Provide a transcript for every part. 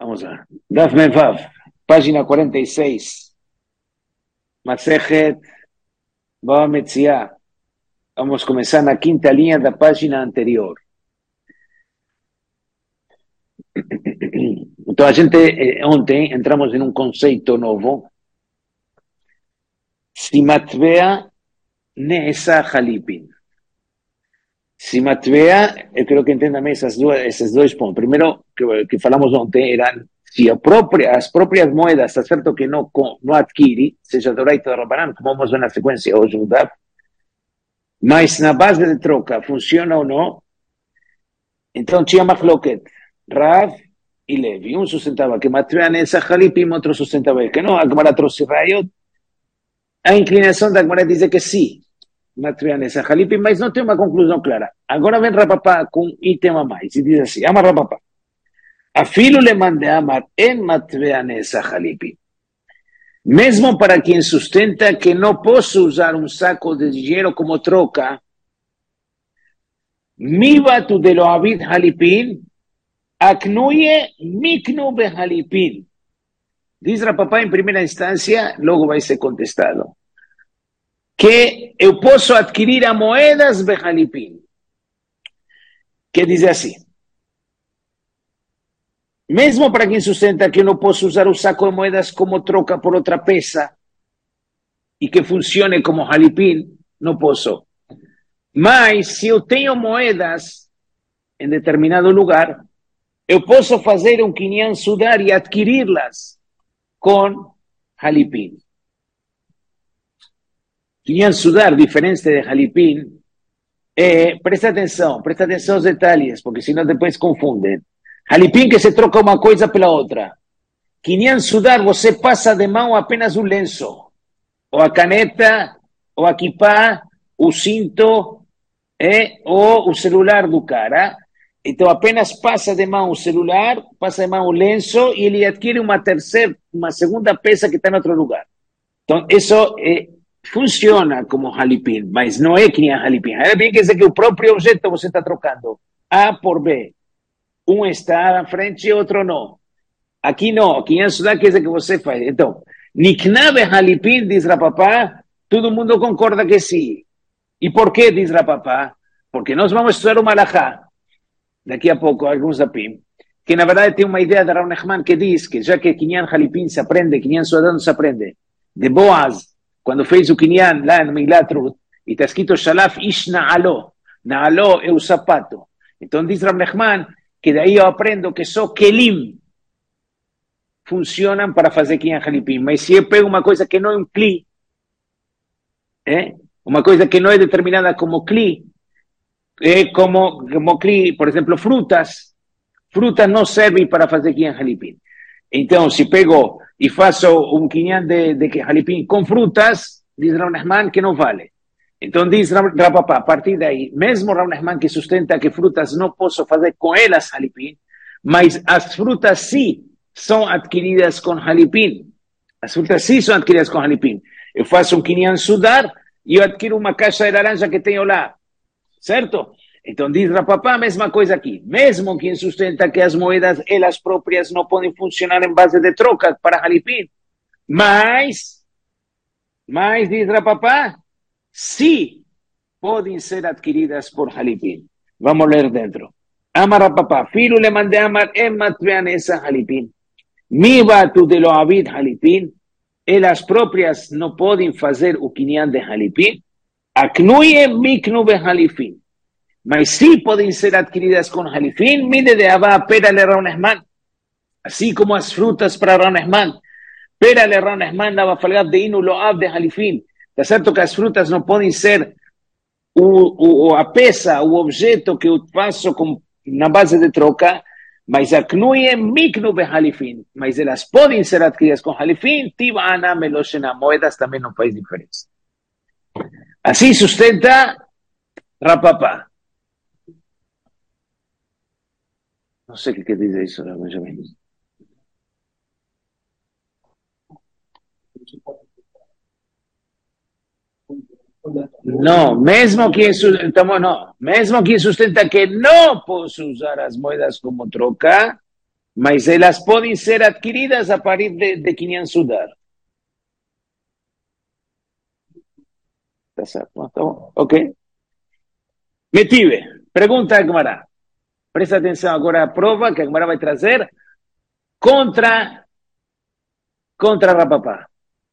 Vamos lá. Daf Mevav, página 46. Masejet Bava Metzia. Vamos começar na quinta linha da página anterior. Então, a gente, ontem, entramos em um conceito novo. Simatvea Neesa Halipin. Simatvea, eu quero que entendam esses dois pontos. Primeiro, que falamos ontem, eram se as próprias moedas, está certo que não adquire, seja Doraita ou Rabanan, como vamos ver na sequência hoje no DAF, mas na base de troca, funciona ou não? Então tinha Machloket, Rav e Levi. Um sustentava que Matvea Neesa Halipin, outro sustentava que não. A Gemara trouxe Rayot. A inclinação da Gemara diz que sim, Matvea Neesa Halipin, mas não tem uma conclusão clara. Agora vem Rapapá com um item a mais e diz assim: Ama Rapapá. Afilo le mande amar en Matvea Neesa Halipin. Mesmo para quem sustenta que não posso usar um saco de dinheiro como troca, Mibatu de lo Abid Halipin, Aknuye Miknu be Halipin. Diz Rapapá em primeira instância, logo vai ser contestado, que eu posso adquirir a moedas be Halipin. Que diz assim: mesmo para quem sustenta que eu não posso usar o saco de moedas como troca por outra peça e que funcione como Halipin, não posso. Mas se eu tenho moedas em determinado lugar, eu posso fazer um Kinyan Sudar e adquiri-las com Halipin. Kinyan Sudar, diferente de Halipin, presta atenção aos detalhes, porque senão depois confundem. Halipin que se troca uma coisa pela outra. Kinyan Sudar, você passa de mão apenas o lenço, ou a caneta, ou a kippah, o cinto, ou o celular do cara. Então apenas passa de mão o celular, passa de mão o lenço e ele adquire uma segunda peça que está em outro lugar. Então isso funciona como Halipin, mas não é que nem Halipin. Halipin quer dizer que o próprio objeto você está trocando A por B. Um está à frente e outro não. Aqui não, aqui em Sudá quer dizer que você faz. Então, Niknabe Halipin, diz Rapapá, todo mundo concorda que sim. E por que, diz Rapapá? Porque nós vamos estudar o Malachá, daqui a pouco, alguns apim, que na verdade tem uma ideia da Rav Nachman que diz que já que Kinyan Halipin se aprende, Kinyan Sudá não se aprende. De Boaz, quando fez o Kinyan lá no Milatrut, e está escrito Shalaf Ish Na'alo. Na'alo é o sapato. Então diz Rav Nachman que daí eu aprendo que só Kelim funcionam para fazer Kinyan Halipin. Mas se eu pego uma coisa que não é um Kli, uma coisa que não é determinada como Kli, como Kli, por exemplo, frutas não servem para fazer Kinyan Halipin. Então, se pego e faço um Kinyan de Halipin com frutas, diz Rav Nachman que não vale. Então diz Rapapá, a partir daí, mesmo Rav Nachman que sustenta que frutas não posso fazer com elas Halipin, mas as frutas sim são adquiridas com Halipin. As frutas sim são adquiridas com Halipin. Eu faço um Kinyan Sudar e eu adquiro uma caixa de laranja que tenho lá. Certo? Então diz Rapapá a mesma coisa aqui. Mesmo quem sustenta que as moedas, elas próprias, não podem funcionar em base de troca para Halipin. Mas diz Rapapá, sim, podem ser adquiridas por Halipin. Vamos ler dentro. Amar Rapapá, filho le mande amar en Matvea Neesa Halipin. Mibatu de lo Abid Halipin. Elas próprias não podem fazer o Kinyan de Halipin. Aknuye Miknu be Halipin. Mas sim podem ser adquiridas com Halipin. Mide de Abba, pera le Rav Nachman. Assim como as frutas para Rav Nachman. Pera le Rav Nachman dava falgat de inu lo ab de Halipin. Está certo que as frutas não podem ser a peça, o objeto que eu faço na base de troca, mas Aknuye Miknu be Halipin. Mas elas podem ser adquiridas com Halipin. Tivana Meloshena, moedas também não faz diferença. Assim sustenta Rapapá. Não sei o que quer dizer isso, mais ou menos. Não, mesmo que sustenta que não posso usar as moedas como troca, mas elas podem ser adquiridas a partir de 500 sudar. Tá certo? Então, ok. Metive, pergunta a Gemara. Presta atenção agora à prova que a Gemara vai trazer contra Rapapá.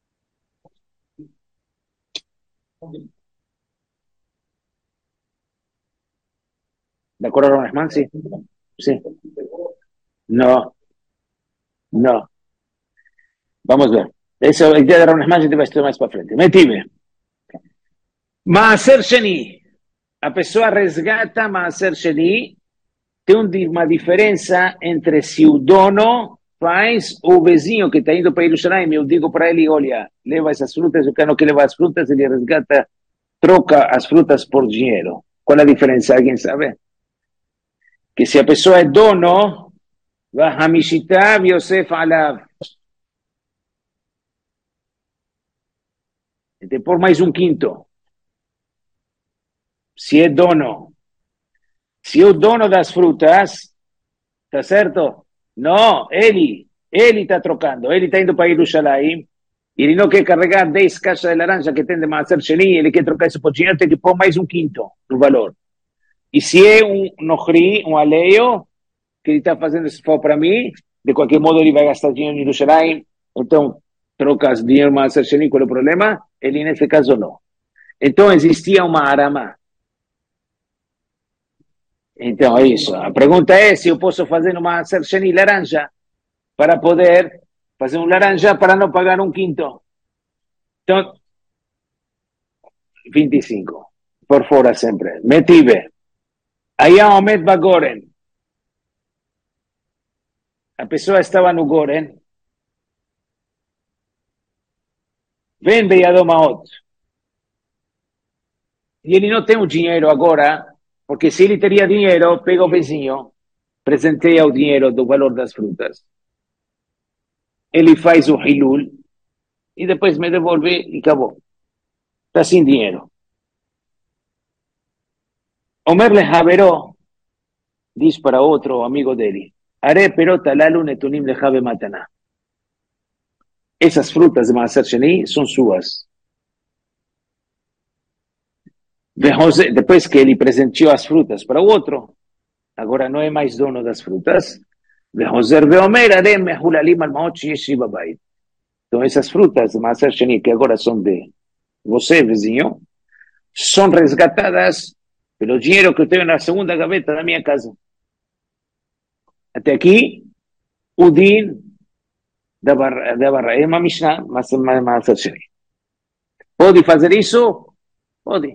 ¿De acuerdo, Ron? Sí. Sí. No, no. Vamos a ver. Eso, el día de Ron Esman, te va a estar más para frente. Metive. Maaser Sheni. A pessoa resgata Maaser Sheni. Tem uma diferença entre se o dono faz ou o vizinho que está indo para Jerusalém, eu digo para ele, olha, leva essas frutas, eu quero que leva as frutas, ele resgata, troca as frutas por dinheiro. Qual a diferença? Alguém sabe? Que se a pessoa é dono, vai Hamishitav Yosef Alav. Tem por mais um quinto. Se é dono. Se é o dono das frutas, tá certo? Não, ele está trocando, ele está indo para Jerusalém, ele não quer carregar 10 caixas de laranja que tem de Maaser Sheni, ele quer trocar isso por dinheiro, tem que pôr mais um quinto no valor. E se é um nohri, um alheio, que ele está fazendo esse favor para mim, de qualquer modo ele vai gastar dinheiro em Jerusalém, então trocas dinheiro Maaser Sheni, qual é o problema? Ele nesse caso não. Então existia uma arama. Então é isso. A pergunta é se eu posso fazer uma Maaser Sheni laranja para poder fazer um laranja para não pagar um quinto. Então, 25. Por fora sempre. Metive. Aí a Omed Bagoren. A pessoa estava no Goren. Vem Beyadomaot. E ele não tem o dinheiro agora, porque se ele teria dinheiro, pega o vizinho, presenteia o dinheiro do valor das frutas. Ele faz o hilul e depois me devolve e acabou. Está sem dinheiro. Omer Lehaveró diz para outro amigo dele, Are perota lalu netunim lehave mataná. Essas frutas de Maaser Sheni são suas. Depois que ele presenteou as frutas para o outro, agora não é mais dono das frutas. Então essas frutas de Maaser Sheni, que agora são de você, vizinho, são resgatadas pelo dinheiro que eu tenho na segunda gaveta da minha casa. Até aqui, o din da barra é uma Mishnah, mas Maaser Sheni. Pode fazer isso? Pode.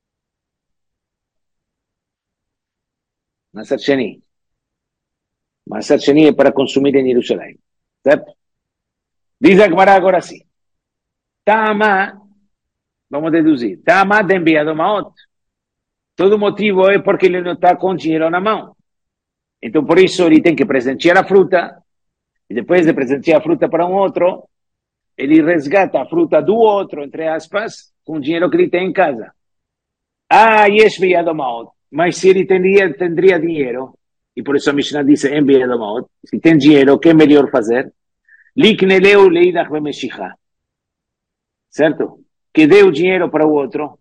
Maaser Sheni. Maaser Sheni é para consumir em Jerusalém. Certo? Diz a Gemara agora sim. Tama, vamos deduzir. Tama de enviado Maot. Todo motivo é porque ele não está com dinheiro na mão. Então, por isso, ele tem que presentear a fruta. E depois de presentear a fruta para um outro, ele resgata a fruta do outro, entre aspas, com o dinheiro que ele tem em casa. Ah, yes, enviado Maot. Mas se ele tendria dinheiro, e por isso a Mishnah diz enviado Maot, se tem dinheiro, o que é melhor fazer? Likneleu leidach bemeshicha. Certo? Que dê o dinheiro para o outro.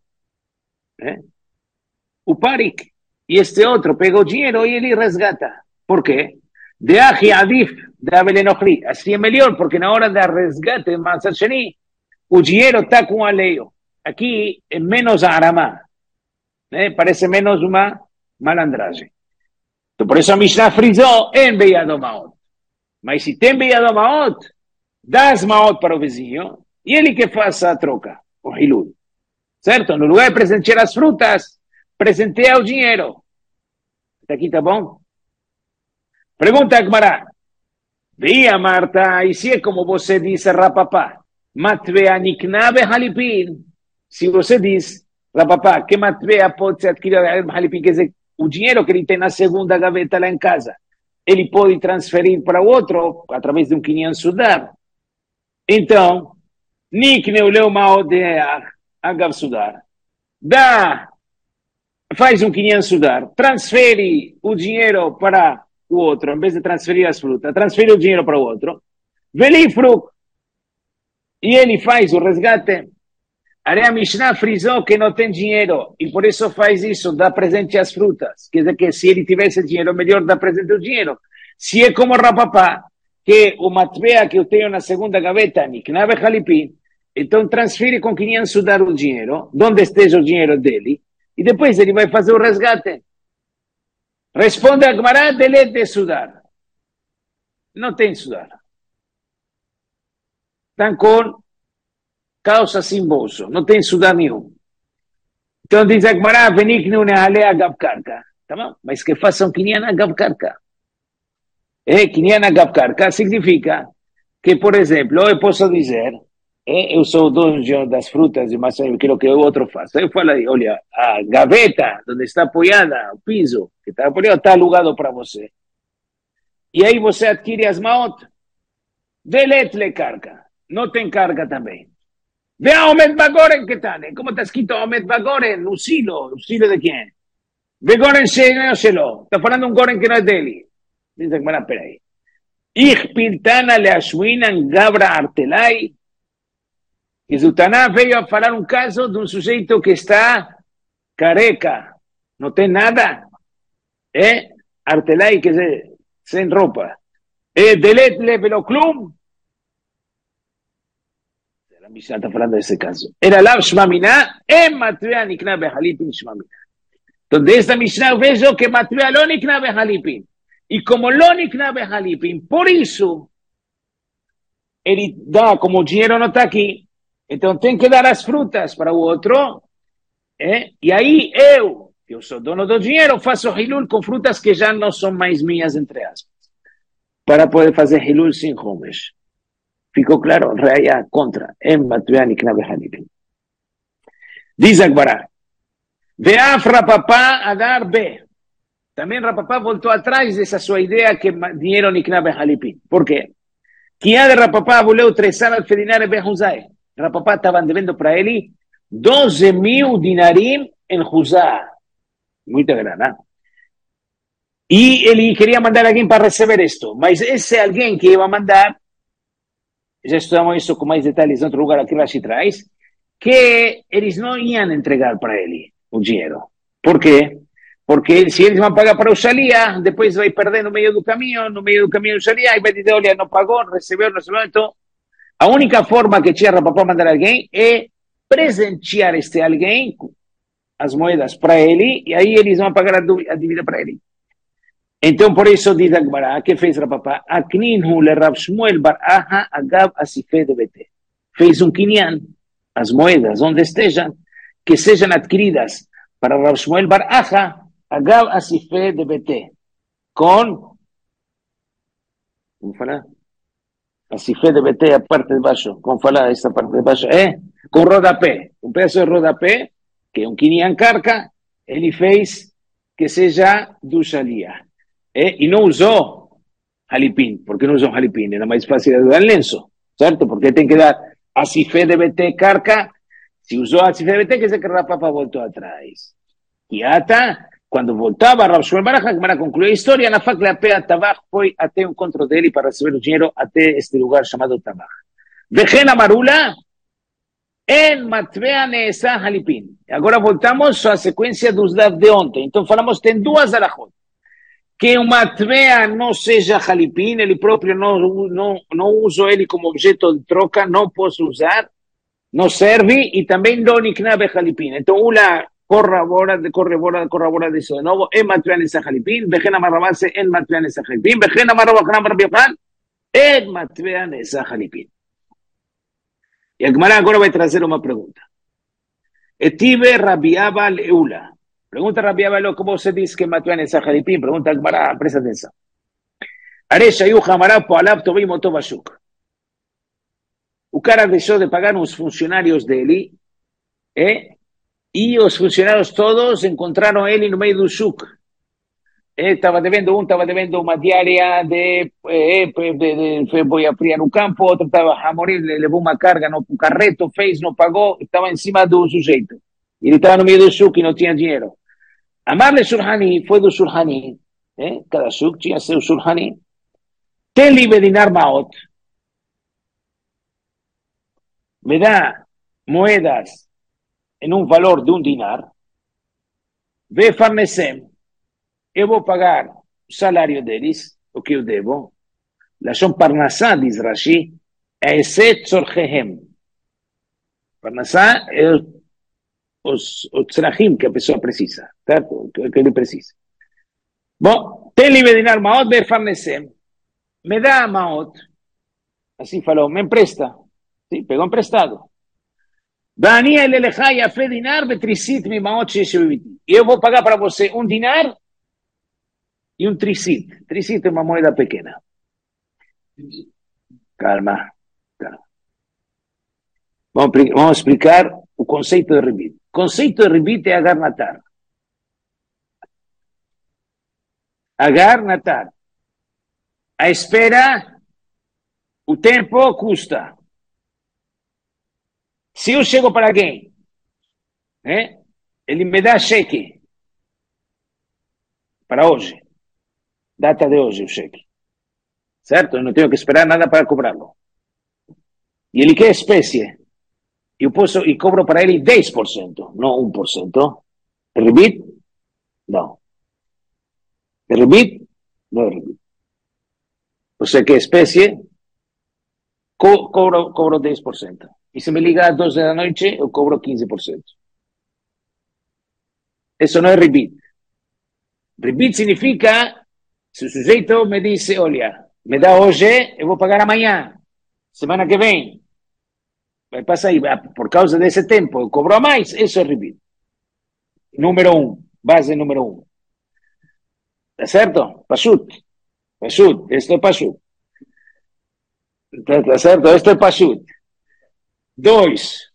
O parik. E este outro pega o dinheiro e ele resgata. Por quê? De ahi adif de avelenochri. Assim é melhor, porque na hora da resgate, Maaser Sheni, o dinheiro está com o alheio. Aqui é menos aramá. Parece menos uma malandragem. Então, por isso a Mishnah frisou em Beyado Maot. Mas se tem Beyado Maot, dá as Maot para o vizinho e ele que faça a troca, o hilul. Certo? No lugar de presentear as frutas, presenteia o dinheiro. Até aqui tá bom? Pergunta a Gemara. Via Marta, e se é como você disse, Rapapá, Matvea Niknabe Halipin. Se você diz, Rapapá, que Matvea pode ser adquirida de Halipin, quer dizer, o dinheiro que ele tem na segunda gaveta lá em casa, ele pode transferir para o outro através de um 500 sudar. Então, Nikneu Leumao de Agav Sudar. Faz um 500 sudar, transfere o dinheiro para o outro, em vez de transferir as frutas, transfere o dinheiro para o outro, velifruk, e ele faz o resgate. Aí a Mishnah frisou que não tem dinheiro, e por isso faz isso, dá presente às frutas. Quer dizer que se ele tivesse dinheiro, melhor dar presente o dinheiro. Se é como Rapapá, que o matbea que eu tenho na segunda gaveta, Niknabe Halipim, então transfere com 500 sudar o dinheiro, onde esteja o dinheiro dele, e depois ele vai fazer o resgate. Responde a Gemara, delete de sudar. Não tem sudar. Estão com causa sem bolso, não tem sudar nenhum. Então diz a Gemara, veniknu nehalei agav karka. Tá bom? Mas que façam kinyan agav karka. Kinyan agav karka significa que, por exemplo, eu posso dizer, eu sou o dono das frutas, mas eu quero que o outro faça. Eu falo aí, olha, a gaveta, onde está apoiada, o piso, que está apoiado, está alugado para você. E aí você adquire as maot, delete-le carga. Não tem carga também. Vê a Omed Bagoren que está, como está escrito Omed Bagoren, o silo de quem? Vê Goren Shelo, está falando um Goren que não é dele. Diz a Gemara, peraí. Ich pintana le ashwinan gabra artelai. E o Taná veio a falar um caso de um sujeito que está careca, não tem nada, artelai, quer dizer, sem roupa. Delete-le pelo club. A Mishnah está falando desse caso. Era lá Shmamina, Matbea nikna behalipin Shmamina. Então, desta Mishnah eu vejo que Matbea lo nikna behalipin. E como lo nikna behalipin, por isso, ele dá, como o dinheiro não está aqui, então tem que dar as frutas para o outro, e aí eu sou dono do dinheiro, faço hilul com frutas que já não são mais minhas, entre aspas, para poder fazer hilul sem homesh. Ficou claro? Reaya contra. Diz Agbará. Veaf Rapapá a dar B. Também Rapapá voltou atrás dessa sua ideia que dinheiro nikna behalipim. Por quê? Que a de Rapapá voleu 3 anos de dinar em Huzai. Rapapá estavam devendo para ele 12.000 dinarim em Huzá. Muita grana. E ele queria mandar alguém para receber isto. Mas esse alguém que ia mandar, já estudamos isso com mais detalhes em outro lugar aqui Rashi traz, que eles não iam entregar para ele o dinheiro. Por quê? Porque se eles vão pagar para o Shalia, depois vai perder no meio do caminho o Shalia, e vai dizer, olha, não pagou, não recebeu. Então, a única forma que tinha para mandar alguém é presentear este alguém as moedas para ele, e aí eles vão pagar a dívida para ele. Então, por isso, diz a Gemara, que fez Rapapá? Akninhu le Rav Shmuel bar Aha agav asifé de bete. Fez um kinyan, as moedas, onde estejam, que sejam adquiridas para Rav Shmuel bar Aha agav asifé de bete. Com, como falar? Asifé de bete, a parte de baixo. Como falar esta parte de baixo? Com rodapé. Um pedaço de rodapé, que é um kinyan carca, ele fez que seja do Shalia. E não usou halipim. Por que não usou halipim? Era mais fácil dar lenço, certo? Porque tem que dar asifé de BT carca. Se usou asifé de BT, quer dizer que Rapapá voltou atrás. E ata, quando voltava, Rav Shmuel bar Aha, para concluir a história, na facla pé Tabach foi até o encontro dele para receber o dinheiro até este lugar chamado Tabach. Vejen amarula, en matbea neesa halipim. Agora voltamos à sequência dos dados de ontem. Então falamos, tem 2 alahot. Que o matbea não seja halipim, ele próprio não uso ele como objeto de troca, não posso usar, não serve, e também não nikna behalipim. Então, uma corrobora disso de novo, en matbea nessa halipim, vejen amarrabase en matbea nessa halipim, vejen amarrabachanam rabbiochan, en matbea nessa halipim. E a Gemara agora vai trazer uma pergunta. Etive rabiaba leula. Pregunta Rabbi Abba, ¿cómo se dice que mató en esa Jalipín? Pregunta Gemara, presta atención. Aresha yu hamará poalab tobim otobashuk. O cara deixou de pagar uns funcionários dele, e os funcionários todos encontraram ele no meio do shuk. Estava devendo uma diária foi a friar no campo, outro estava a morir, levou uma carga no carreto, fez, não pagou, estava em cima do sujeito. Ele estava no meio do shuk e não tinha dinheiro. Amarle Shulhani, foi do Shulhani, Cada shuk tinha seu shulhanim. Ten li bedinar maot. Me da moedas en un valor de un dinar. Ve farnesem. Eu vou pagar o salário deles, o que eu devo. Lashon parnassá, diz Rashi, é eset tzorchehem. Parnassá é o tzrachim que a pessoa precisa, certo? Que ele precisa. Bom, tem livre dinar maot, ve farnesem. Me dá maot. Assim falou, me empresta. Sim, pegou emprestado. Dania ele lechai a fe dinar betrisit mi maot sheshuviti. Eu vou pagar para você um dinar e um trisit. Trisit é uma moeda pequena. Calma, calma. Vamos explicar o conceito de ribit. O conceito de ribit é agar natar. Agar natar. A espera, o tempo custa. Se eu chego para alguém, ele me dá cheque para hoje, data de hoje o cheque, certo? Eu não tenho que esperar nada para cobrá-lo. E ele quer espécie. Eu posso e cobro para ele 10%, não 1%. É ribit? Não. É ribit? Não é ribit. Você quer espécie? Cobro 10%. E se me liga às 12 da noite, eu cobro 15%. Isso não é ribit. Ribit significa, se o sujeito me diz, olha, me dá hoje, eu vou pagar amanhã, semana que vem. Vai passar aí, por causa desse tempo, eu cobro a mais, isso é ribit. Número 1, base número 1. Tá certo? Pashut. Pashut, isto é pashut. Tá certo? Isto é pashut. Dois.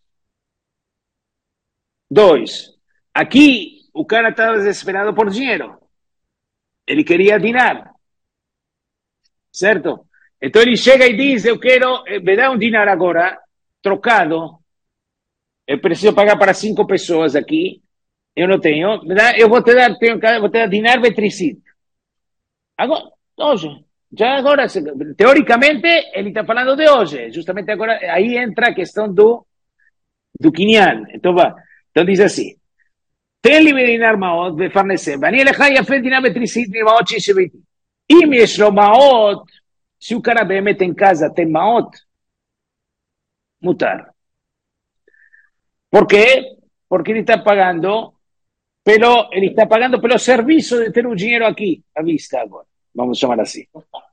Aqui, o cara estava desesperado por dinheiro. Ele queria dinar. Certo? Então ele chega e diz, eu quero, me dá um dinar agora, trocado. Eu preciso pagar para 5 pessoas aqui. Eu não tenho. Eu vou te dar dinar betricito. Agora, hoje. Já agora, teoricamente, ele está falando de hoje. Justamente agora, aí entra a questão do quinhal. Então, diz assim. Tem livre dinar maot, befarnesem. Vani elechai afet dinar betricit, mi maot shisheviti. Im yesh lo maot, se o cara behemet em casa tem maot, mutar. Por quê? Porque ele está pagando pelo serviço de ter o dinheiro aqui, à vista agora. Vamos chamar assim.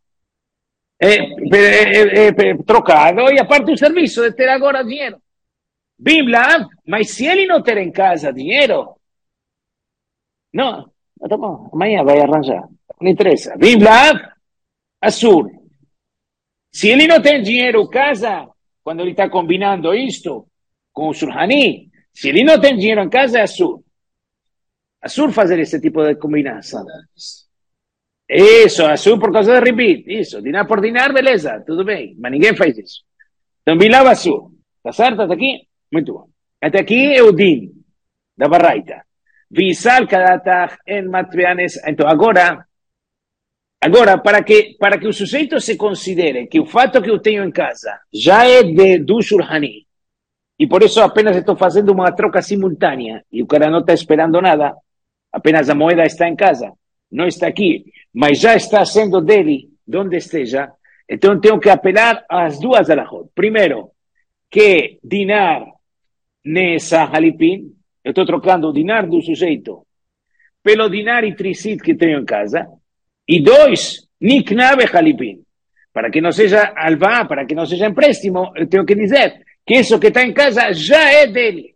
Trocado, e a parte do serviço de ter agora dinheiro. Bibla, mas se ele não ter em casa dinheiro, não, tá bom, amanhã vai arranjar, não interessa. Bibla, azul. Se ele não tem dinheiro em casa, quando ele está combinando isto com o Surhani, se ele não tem dinheiro em casa, é azul. Azul fazer esse tipo de combinação. Isso, azul por causa de ribit. Isso, dinar por dinar, beleza, tudo bem. Mas ninguém faz isso. Então, bilava azul. Tá certo até aqui? Muito bom. Até aqui é o din da barraita. Visal kadatach en matveanes. Então, agora, para que o sujeito se considere que o fato que eu tenho em casa já é do Shulhani, e por isso apenas estou fazendo uma troca simultânea, e o cara não está esperando nada, apenas a moeda está em casa, não está aqui, mas já está sendo dele, onde esteja, então tenho que apelar às duas alahot. Primeiro, que dinar nessa halipin, eu estou trocando o dinar do sujeito pelo dinar e trisit que tenho em casa, e dois, niknabe halipin, para que não seja alvá, para que não seja empréstimo, eu tenho que dizer que isso que está em casa já é dele.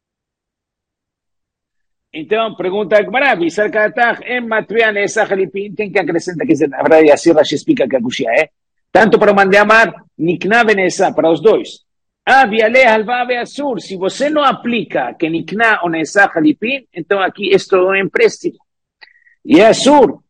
Então, pergunta a Gemara, Visar Kadatach em Matvean essa halipin, tem que acrescentar, que na verdade assim Rashi explica que a Kushia é, tanto para o Mandamar, niknabe nessa, para os dois. Viale halva beasur, se você não aplica que nikna ou nessa halipin, então aqui isto é um empréstimo. E é asur.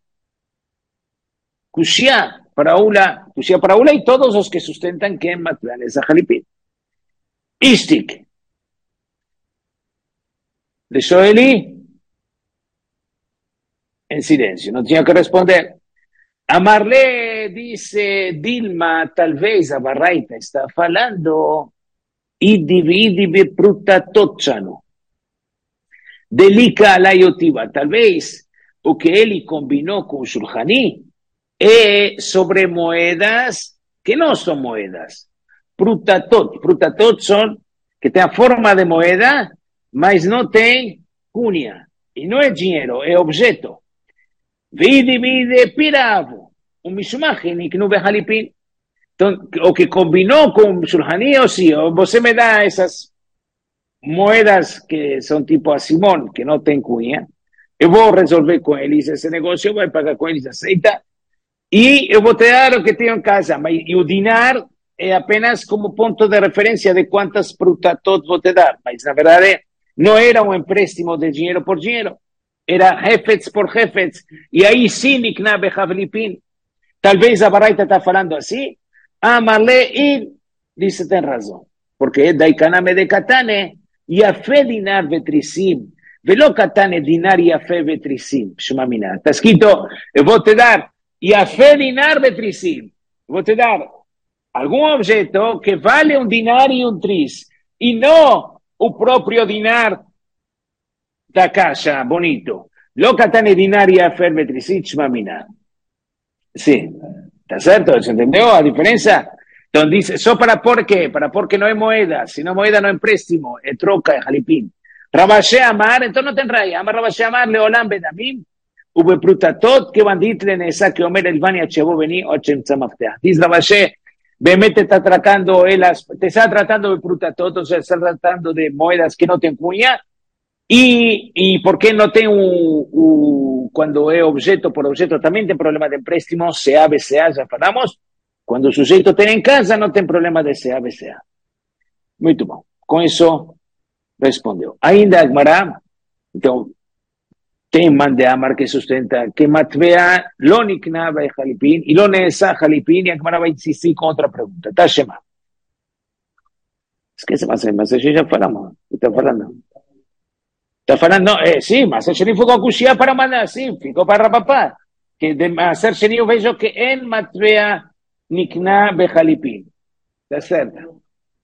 Kushia para Ula e todos os que sustentan que en Matvean esa halipin. Istik. De Shoeli, en silencio, no tenía que responder. Amarle dice Dilma, tal vez a Barraita está falando y divide pruta tozzano. Delica la yotiva, tal vez o que él combinó con Shulhani sobre moedas que no son moedas. Prutatot son que tengan forma de moeda, mas no tienen cuña. Y no es dinero, es objeto. Vide piravo, un misumaje, ni que no ve jalipín. O que combinó con Shulhani o sí, o você me da esas moedas que son tipo a Simón, que no tienen cuña. Yo voy a resolver con él ese negocio, voy a pagar con él y aceita. Y yo voy a te dar lo que tengo en casa. Y el dinar es apenas como punto de referencia de cuántas prutatot voy a te dar. Mas la verdad no era un empréstimo de dinero por dinero. Era jefets por jefets. Y ahí sí, Niknabe Javlipin. Tal vez a Baraita está hablando así. Amarle y dice, ten razón. Porque Daikaname de Katane y a fe dinar betrisim. Velo Katane dinar y a fe betrisim. Shumamina. Está escrito, voy a te dar y a fe dinar betrisim. Voy a te dar algún objeto que vale un dinar y un tris. Y no un propio dinar da casa, bonito. Lo Katane dinar y a fe betrisim. Shumamina. Sí. ¿Está cierto? ¿Se entendió la diferencia? Entonces dice, ¿eso para por qué? Para porque no hay moneda. Si no hay moneda, no hay préstamo. Es troca, es jalipín. Rabashe Amar, entonces no tendrá. Amar Rabashe Amar, Leolam Benamim, Ube Prutatot, que banditle nesa que Omer el Bani Achebo Beni, Ochem Tzamaftea. Dice Rabashe, Bemet está tratando, te está tratando de Prutatot, o sea, está tratando de moedas que no te cuña. Y por qué no tengo cuando es objeto por objeto también tiene problema de préstamo, CA, ya falamos. Cuando el sujeto tiene en casa no tiene problema de CA. Muy bien. Con eso respondió. Ainda Agmará, entonces, tem mande amar que sustenta que matvea lo niknaba de jalipín y lo nesa jalipín y Agmará va a insistir con otra pregunta. Tashema. Es que se me hace, ya falamos. ¿Qué está falando? Está falando, sí, mas el sheni fue con cuchilla para mandar, sí, ficó para papá. Que de hacer sheni yo veo que en matvea nikna bejalipín. Está certo.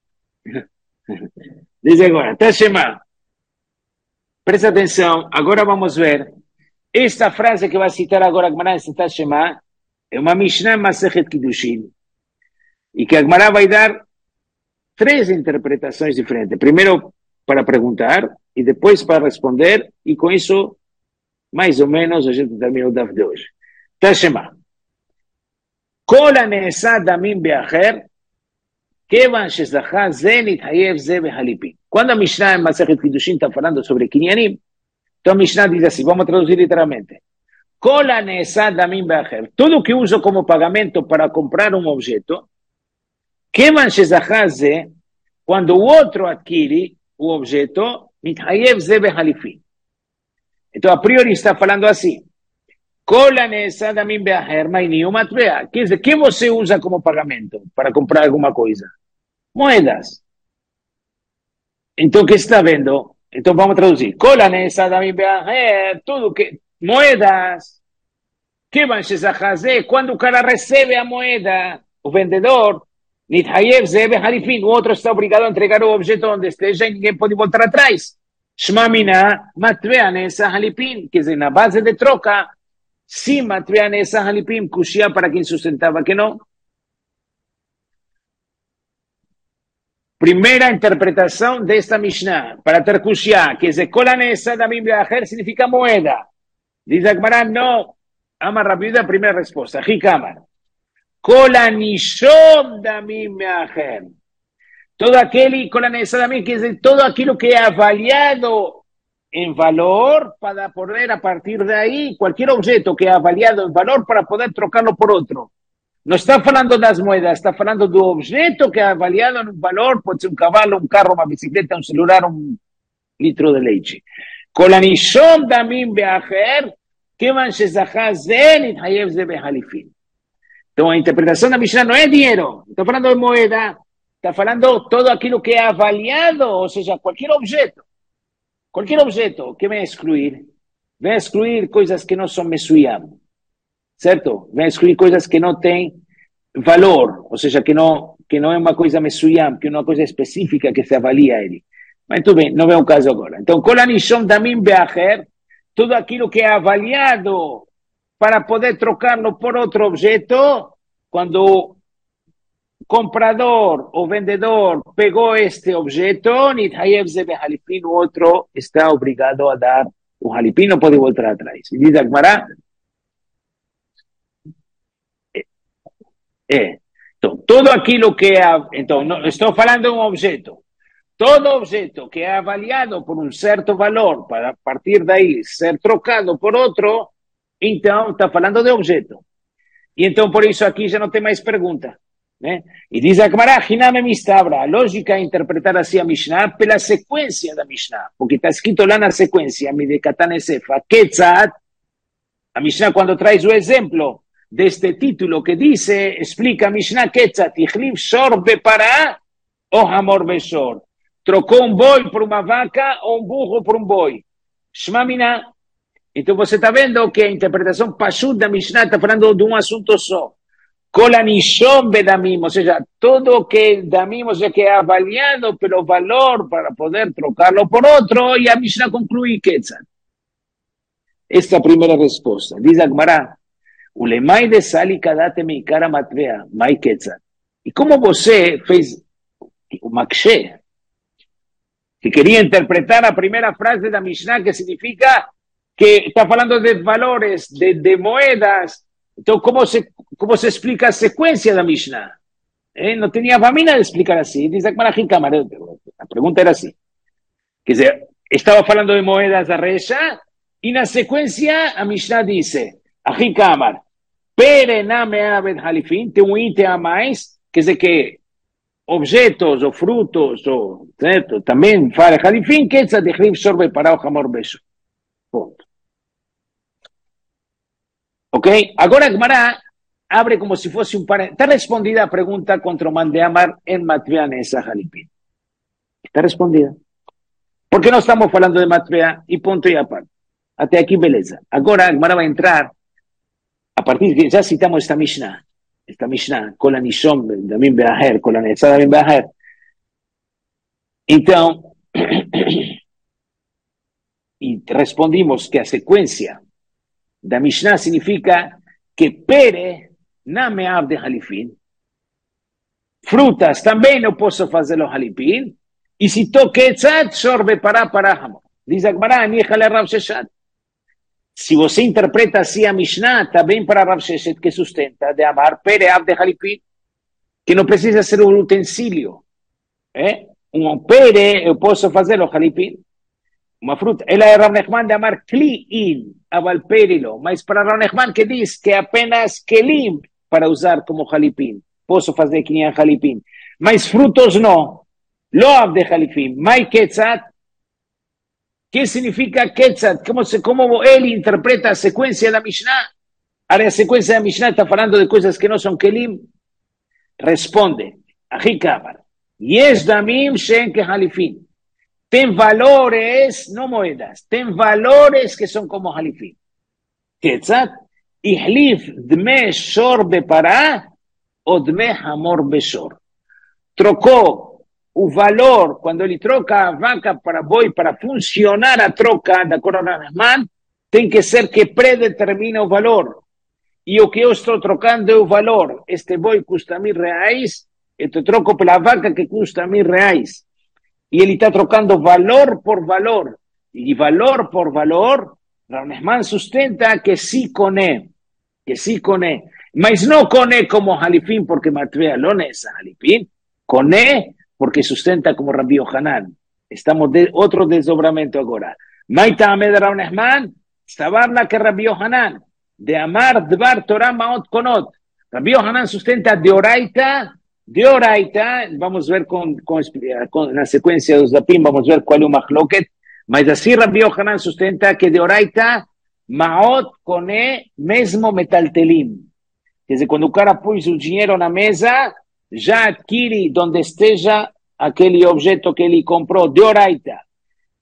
Dice agora, Tashema, presta atenção, agora vamos ver. Esta frase que vai citar agora Agmará em Tashema é uma Mishnah em Masechet Kiddushin. E que Agmará vai dar três interpretações diferentes. Primeiro, para perguntar, e depois para responder, e com isso, mais ou menos, a gente termina o DAF de hoje. Tashema. Kol הנעשה דמים באחר, כיוון שזכה זה נתחייב זה בהליפין. Quando a Mishnah em Masechet Kiddushin está falando sobre Kinyanim, então a Mishnah diz assim, vamos traduzir literalmente. Kol הנעשה דמים באחר. Tudo que uso como pagamento para comprar um objeto, כיוון שזכה זה, quando o outro adquire o objeto, מתחייב זה בהליפין. Então, a priori está falando assim. Kol הנעשה דמים באחר, maini o matvea. Quer dizer, que você usa como pagamento para comprar alguma coisa? Moedas. Então, o que está vendo? Então, vamos traduzir. Kol הנעשה דמים באחר, tudo que... Moedas. כיוון שזכה זה, quando o cara recebe a moeda, o vendedor, נתחייב זה בהליפין, o outro está obrigado a entregar o objeto onde esteja e ninguém pode voltar atrás. Shma mina, matvea nessa halipim, quer dizer, na base de troca, sim, matvea nessa halipim, kushia para quem sustentava que não. Primeira interpretação desta Mishnah, para ter kushia, quer dizer, kola nessa da Bíblia aher significa moeda. Diz Agmará, não. Ama rápido a primeira resposta. Hikamar. Kola nishom da Bíblia aher. Todo aquele, kola nessa da Bíblia, quer dizer, todo aquilo que é avaliado em valor para poder, a partir de aí, qualquer objeto que é avaliado em valor para poder trocá-lo por outro. Não está falando das moedas, está falando do objeto que é avaliado em valor, pode ser um cavalo, um carro, uma bicicleta, um celular, um litro de leite. כל הנישום דמים באחר, כיוון שזכה זה, נתחייב זה בהליפין. Então, a interpretação da Mishnah não é dinheiro, está falando de moeda, está falando todo aquilo que é avaliado, ou seja, qualquer objeto. Qualquer objeto que vai excluir, Voy a excluir cosas que no son mesuyam, ¿cierto? Voy a excluir cosas que no tienen valor, o sea, que no es una cosa mesuyam, que es una cosa específica que se avalía él. Entonces, no veo un caso ahora. Entonces, con la nishom también beajer, todo aquello que ha avaliado para poder trocarlo por otro objeto, cuando comprador o vendedor pegó este objeto, ni de halipin u otro está obligado a dar un halipin, no puede volver atrás. Y dice Agmará, entonces, todo aquello que ha, entonces, no, estoy hablando de un objeto. Todo objeto que ha avaliado por un cierto valor para partir de ahí ser trocado por otro, entonces está hablando de objeto. Y entonces por eso aquí ya no tem más pregunta. Y dice Akmará, Hiname Mistabra, lógica interpretar así a Mishnah, pela secuencia de Mishnah, porque está escrito lá na secuencia, mi de Katane Sefa, Ketzat, a Mishnah cuando trae su ejemplo de este título que dice, explica Mishnah Ketzat, Ichlif Shor Bepará o Hamor Beshor. Trocó un buey por una vaca o un burro por un buey. Shmamina. Entonces você está vendo que a interpretação pashut da Mishnah está falando de um assunto só. Kolanishom bedamim, ou seja, todo que damim, ou seja, que é avaliado pelo valor para poder trocarlo por outro, e a Mishnah conclui Ketzat. Esta é a primeira resposta. Diz Agmará, ulemai de sali kadate meikara matvea, mai Ketzat. E como você fez o makshe, que quería interpretar la primera frase de la Mishnah, que significa que está hablando de valores, de moedas. Entonces, ¿cómo se explica la secuencia de la Mishnah? No tenía famina de explicar así. Dice la pregunta era así. Que estaba hablando de moedas de Resha, y en la secuencia, la Mishnah dice, Ají Kamar, Pere Name Abed Halifin, te unite a mais, que es de que objetos o frutos, o, ¿cierto? También para Halifín, que es de Hlif Sorbe para o Hamor Beso. Punto. Ok, ahora Gmará abre como si fuese un par. Está respondida a pregunta contra Mandeamar en Matvea Nesa Halifín. Está respondida. ¿Por qué no estamos hablando de Matvea y punto y aparte? Hasta aquí, beleza. Ahora Gmará va a entrar, a partir de que ya citamos esta Mishnah, con la Nishom, Damim Beaher, con la Netzah Damim Beaher. Entonces, y respondimos que a secuencia da Mishnah significa que Pere Name Ab de Halifin, frutas también no puedo hacer los Halipin, y si toque Tzad, sorbe para Hamor. Dice Agmará, Níjale Rav Sheshet. Si você interpreta así a Mishnah, está bien para Rav Sheshet, que sustenta de amar Pere Ab de Halipin, que no precisa ser un utensilio. Un pere, yo puedo hacer los Halipin, una fruta. Él es Rav Nechman de amar Kli'in, avalperilo, mas para Rav Nechman que dice que apenas Kelim para usar como Halipin. Puedo hacer 500 Halipin. Mas frutos no. Lo Ab de Halipin. Mai Ketzat. ¿Qué significa Ketzat? ¿Cómo él interpreta la secuencia de la Mishnah? Ahora la secuencia de la Mishnah está hablando de cosas que no son Kelim. Responde, Ají Kamar, Yesh Damim Shen que Halifin. Ten valores, no moedas, ten valores que son como Halifin. Ketzat, Ihlif Dme Shor Bepará o Dme Hamor Beshor. Trocó o valor, cuando él troca a vaca para boi, para funcionar a troca, de acuerdo a Rahman, tem que ser que predetermina o valor. E o que eu estou trocando é o valor. Este boi custa R$1.000, eu te troco pela vaca que custa R$1.000. E ele está trocando valor por valor. E valor por valor, Rahman sustenta que sí coné. Que sí coné. Mas não coné como Halifín, porque Matvea lo es Halifín. Coné porque sustenta como Rabbi Yohanan. Estamos de otro desdobramento ahora. Maita Ahmed Rahman, Sabarla que Rabbi Yohanan, de Amar Dvar Torah Maot Konot. Rabbi Yohanan sustenta de Oraita, vamos a ver con la secuencia de los Dapim, vamos a ver cuál es un Machloket, mas así Rabbi Yohanan sustenta que de Oraita, Maot Kone, mesmo metaltelim. Desde cuando o cara pôs o dinheiro na mesa, já adquire donde esteja aquele objeto que ele comprou de Oraita.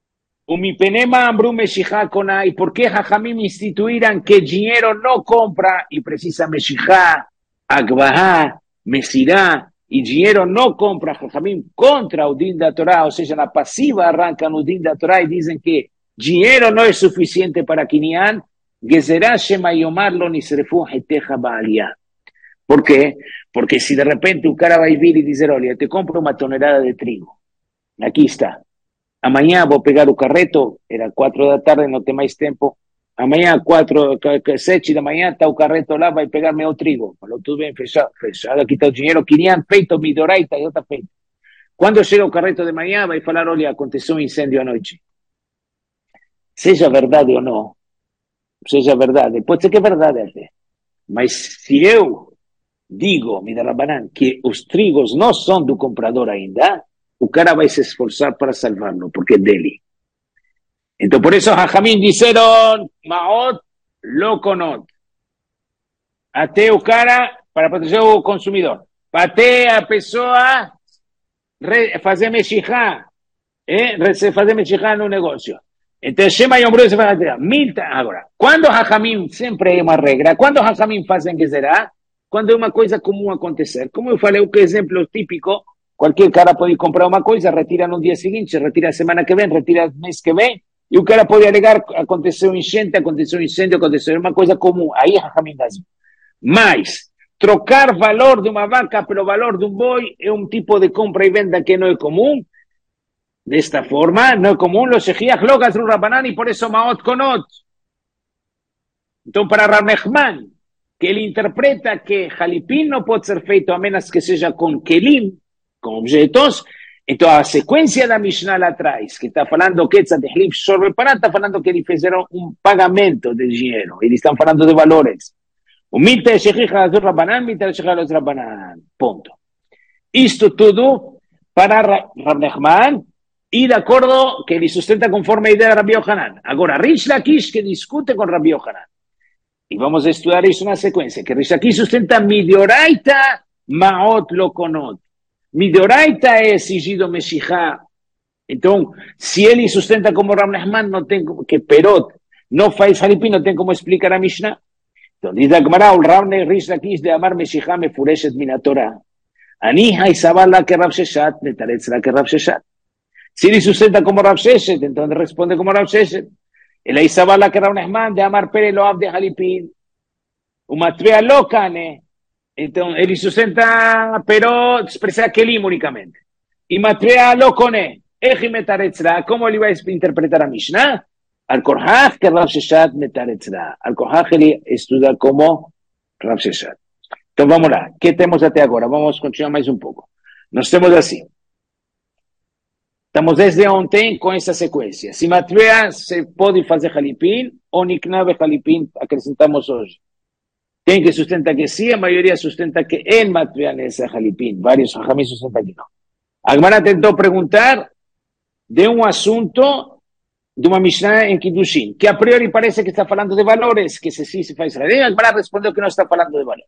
Umipenema ambru meshijá conai. ¿Por qué Jajamim instituirán que dinero no compra y precisa meshijá, agbahá, mesirá, y dinero no compra Jajamim contra Udin da Torah, o sea, la pasiva arrancan Udin da Torah y dicen que dinero no es suficiente para Kinyan, Gezerá Shema Yomarlo ni Serefú Heteja Baaliyah. ¿Por qué? Porque si de repente un cara va a vivir y dice, oye, te compro una tonelada de trigo, aquí está. Amanhã vou pegar o carreto, era 4 da tarde, não tem mais tempo. Amanhã, 7 da manhã, está o carreto lá, vai pegar meu trigo. Falou, tudo bem, fechado, aqui está o dinheiro, queriam feito, midoraita, já está feito. Quando chega o carreto de manhã, vai falar, olha, aconteceu um incêndio à noite. Seja verdade ou não, seja verdade, pode ser que é verdade até. Mas se eu digo, Midarabanan, que os trigos não são do comprador ainda, o cara vai se esforçar para salvarlo, porque é dele. Então, por isso, Jajamim disseram, Maot, Loconot. Até o cara, para proteger o consumidor. Até a pessoa fazer mexijá, fazer mexijá no negócio. Então, Shema e Omru se faz milta. Agora, quando Jajamim, sempre é uma regra, quando Jajamim fazem que será, quando é uma coisa comum acontecer. Como eu falei, o exemplo típico, qualquer cara pode comprar uma coisa, retira no dia seguinte, retira a semana que vem, retira o mês que vem, e o cara pode alegar, aconteceu um enchente, aconteceu um incêndio, aconteceu uma coisa comum. Aí Jajamim dá. Mas, trocar valor de uma vaca pelo valor de um boi é um tipo de compra e venda que não é comum. Desta forma, não é comum, los Shechiach logas no Rabbanan, e por isso Maot Konot. Então, para Rav Nachman, que ele interpreta que Halipim não pode ser feito a menos que seja com Kelim, com objetos. Então, a sequência da Mishnah lá atrás, que está falando que está falando que eles fizeram um pagamento de dinheiro. Eles estão falando de valores. O mita é Shechiach do Rabbanan, mita é Shechiach do Rabbanan. Ponto. Isto tudo para Rav Nachman, e de acordo que ele sustenta conforme a ideia de Rabbi Yohanan. Agora, Rish Lakish que discute com Rabbi Yohanan. E vamos estudar isso na sequência. Que Rish Lakish sustenta Midioraita Maot Lokonot. Midioraita é exigido Meshijá. Então, se ele sustenta como Rav Nachman, não tem que Perot não faz Halipim, não tem como explicar a Mishnah. Então, diz a Gemara, o Rav Rish Lakish de Amar Meshijá me fureshet min Torah. Ani haisabar la que Rav Sheshat, netaretz la que Rav Sheshat. Si ele sustenta como Rav Sheshet, então responde como Rav Sheshet. El haisabar la que Rav Nachman de Amar Pere Loav de Halipim. Uma trea loca, né? Então, ele sustenta, pero expresa Kelim unicamente. E matrea lokone, eji metaretzra, como ele vai interpretar a Mishnah? Al-Korhach que Rav Sheshat metaretzra. Al-Korhach ele estuda como Rav Sheshat. Então, vamos lá. O que temos até agora? Vamos continuar mais um pouco. Nós temos assim. Estamos desde ontem com essa sequência. Se matrea, se pode fazer Halipim, ou Niknabe Halipim, acrescentamos hoje. Tem que sustentar que sim, a maioria sustenta que em matria nessa Halipim. Vários Jajamim sustentam que não. A Gemara tentou perguntar de um assunto, de uma Mishnah em Kiddushin, que a priori parece que está falando de valores, que se sim se faz Halipim. A Gemara respondeu que não está falando de valores.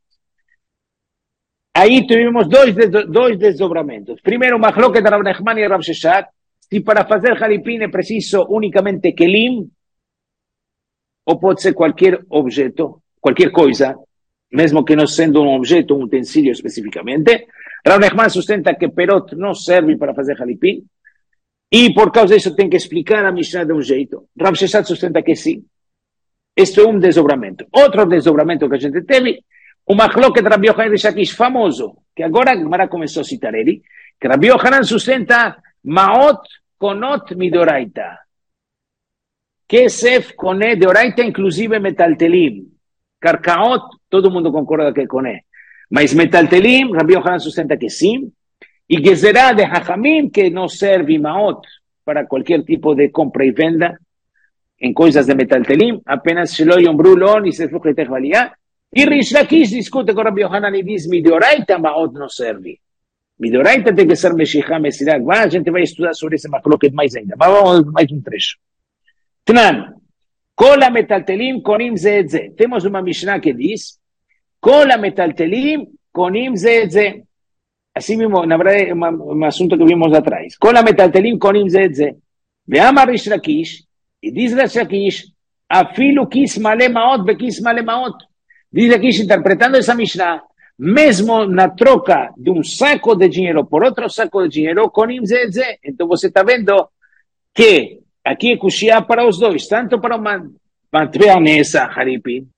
Aí tivemos dois desdobramentos. Primeiro, Machloket de Rav Nachman e Rav Sheshat, se para fazer Halipim é preciso unicamente Kelim, ou pode ser qualquer objeto, qualquer coisa, mesmo que não sendo um objeto, um utensílio especificamente. Rav Nachman sustenta que Perot não serve para fazer Halipim, e por causa disso tem que explicar a Mishnah de um jeito. Rav Sheshat sustenta que sim. Este é um desdobramento. Outro desdobramento que a gente teve, o Machloket de Rabbi Yohanan Rish Lakish, famoso, que agora a Gemara começou a citar ele, que Rabbi Yohanan sustenta Maot Konot Midoraita. Kesef Koné de Oraita, inclusive Metaltelim. Karkaot, todo mundo concorda que é Koné. Mas Metaltelim, Rabbi Yohanan sustenta que sim. E Gezerá de Jajamim, que não serve Maot para qualquer tipo de compra e venda em coisas de Metaltelim, apenas Shelo Yombru Lo e Sefuch Letech Valiyah. E Rish Lakish discute com Rabbi Yohanan e diz, Midoraita Maot não serve. Midoraita tem que ser Meshijá, Mesirá. A gente vai estudar sobre esse Machloket mais ainda. Mas vamos mais um trecho. Tnan, Kol HaMetaltelim Konim Ze Et Ze. Temos uma Mishnah que diz, Kol HaMetaltelim Konim Ze Et Ze. Assim mesmo, na verdade, é um assunto que vimos atrás. Kol HaMetaltelim Konim Ze Et Ze. Veama Rish Lakish, y dice Rish Lakish, afilu kis male maot be kis male maot. Dice Lakish, interpretando esa Mishnah, mesmo na troca de um saco de dinheiro por outro saco de dinheiro, konim ze ze. Então você está vendo que aqui é kushia para os dois, tanto para uma matbea nessa Halipin,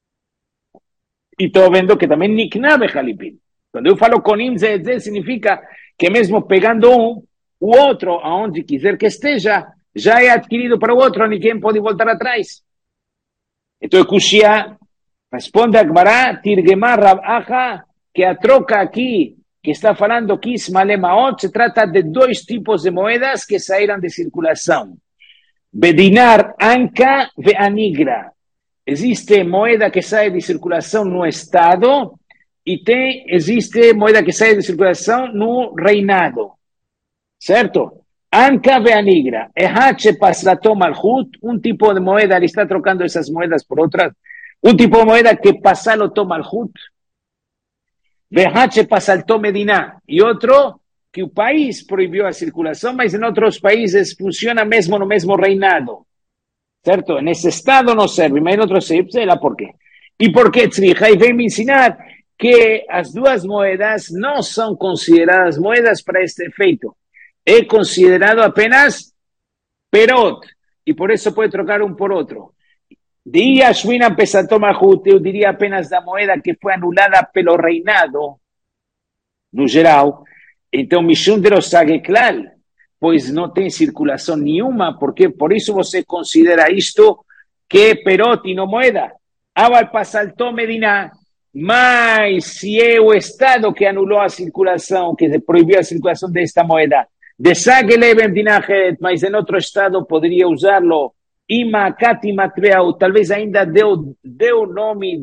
e estou vendo que também niknabe Halipin. Quando eu falo konim ze ze, significa que mesmo pegando um, o outro, aonde quiser que esteja, já é adquirido para o outro, ninguém pode voltar atrás. Então, Kushia responde a Gemara, Tirgemar Rav Acha, que a troca aqui, que está falando Kis Male Maot, se trata de dois tipos de moedas que saíram de circulação. Bedinar Anka ve Anigra. Existe moeda que sai de circulação no Estado e existe moeda que sai de circulação no reinado. Certo? Anka ve Anigra. Ehache Paslato Malhut, un tipo de moeda, le está trocando esas moedas por otras. Un tipo de moeda que pasalo toma Malhut. Vehache Pasalto Medina. Y otro que el país prohibió la circulación, mas en otros países funciona mesmo no mesmo reinado. Certo? En ese estado no serve, mas en otros se será por qué. ¿Y por qué Tzriha? Y ven ensinar que las dos moedas no son consideradas moedas para este efecto. He considerado apenas perot, y por eso puede trocar un por otro. Diría Shwina Pesato Mahut, yo diría apenas la moneda que fue anulada pelo reinado, no geral. Então, Mishum de los Sageklal, pues no tem circulação nenhuma, porque por isso você considera isto que é perot e não moeda. Aval Pasalto Medina, mas se é o Estado que anulou a circulação, que proibiu a circulação desta moeda, de Sageleben Dinajet, mas em outro estado poderia usá-lo, Ima Kati Matveau, talvez ainda deu nome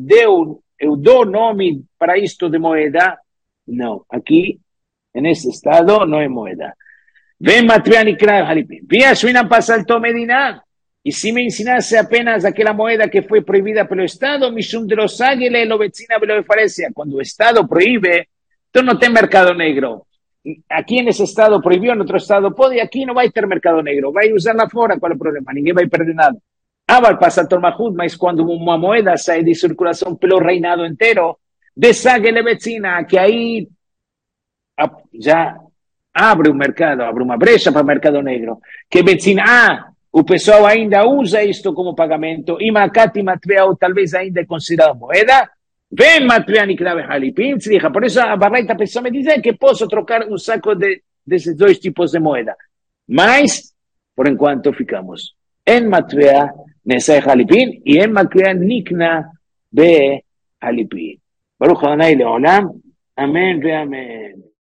para isto de moeda. Não, aqui, nesse estado, não é moeda. Vem Matveau Nikra Halipin. Via Shwinan Pasalto Medina, e se me ensinasse apenas aquela moeda que foi proibida pelo Estado, Mishum de los Sagele, lo vecina de lo Farecia. Quando o Estado proíbe, então não tem mercado negro. Aquí en ese estado prohibió, en otro estado puede, y aquí no va a ter mercado negro, va a usarla fora, ¿cuál es el problema? Ninguém vai perder nada. Aval Pasalto Mahut, mas quando uma moeda sai de circulação pelo reinado inteiro, desagele vecina, que aí já abre um mercado, abre uma brecha para o mercado negro, que vecina, o pessoal ainda usa isto como pagamento, e Makati Matveau talvez ainda é considerado moeda. Vem Matveani Klave Halipin, por eso a Barraita Pessoa me dice que posso trocar un saco desses dois tipos de moeda. Mas, por enquanto, ficamos en Matvea Nesai Halipin y en Matvea Nikna Be Halipin. Baruch Adonai Leolam. Amén ve amén.